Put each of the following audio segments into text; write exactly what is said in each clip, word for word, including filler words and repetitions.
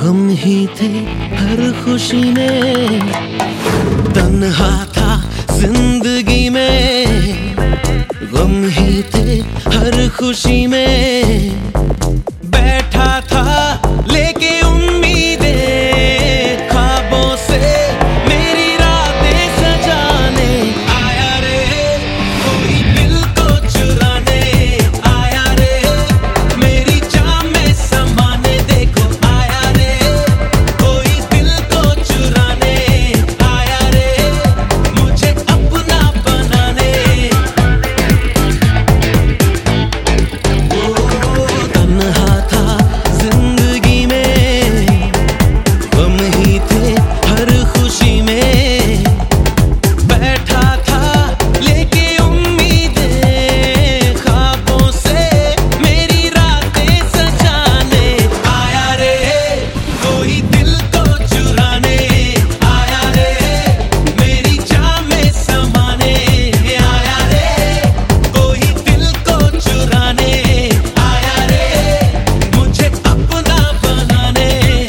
गम ही थे हर खुशी में, तन्हा था जिंदगी में। गम ही थे हर खुशी में, बैठा था लेके उम्मीदें, ख्वाबों से मेरी रातें सजाने। आया रे कोई दिल को चुराने, आया रे मेरी जान में समाने। देखो आया रे कोई दिल को चुराने, आया रे मुझे अपना बनाने। तन्हा था जिंदगी में, गम ही थे हर खुशी में, बैठा था लेके उम्मीदें, ख्वाबों से मेरी रातें सजाने। आया रे कोई दिल को चुराने, आया रे मेरी जान में समाने। आया रे कोई दिल को चुराने, आया रे मुझे अपना बनाने।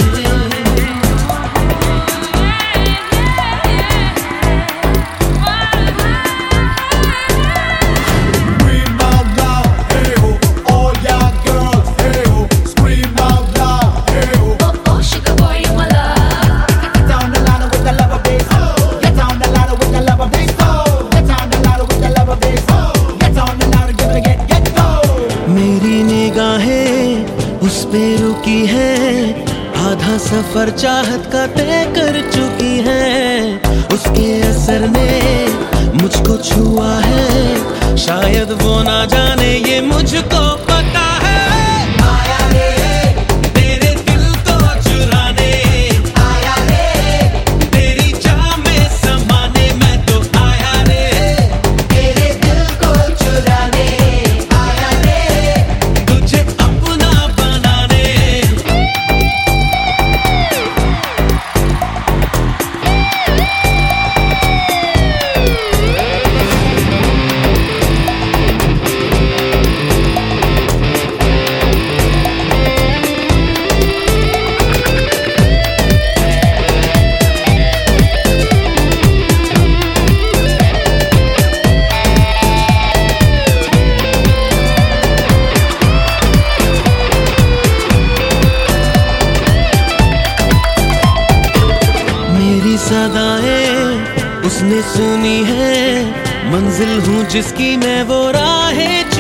Scream out loud, hey ho, all y'all girls, hey ho. Scream out loud, hey ho. Oh, oh, sugar boy, you my love. Get down the ladder with the lover bass. Get down the ladder with the lover bass. Get down the ladder with the lover bass. Get down the ladder, give it a get, get go. मेरी निगाहें उस पे रुकी हैं, आधा सफर चाहत का तय कर चुकी हैं। उसके असर ने मुझको छुआ है, शायद वो ना जाने ये मुझको पता है। आया रे तेरे दिल को चुराने, आया रे तेरी जान में समाने। मैं तो आया रे तेरे दिल को चुराने, आया रे तुझे अपना बनाने। मेरी सदाएं उसने सुनी है, मंजिल हूँ जिसकी मैं वो राहें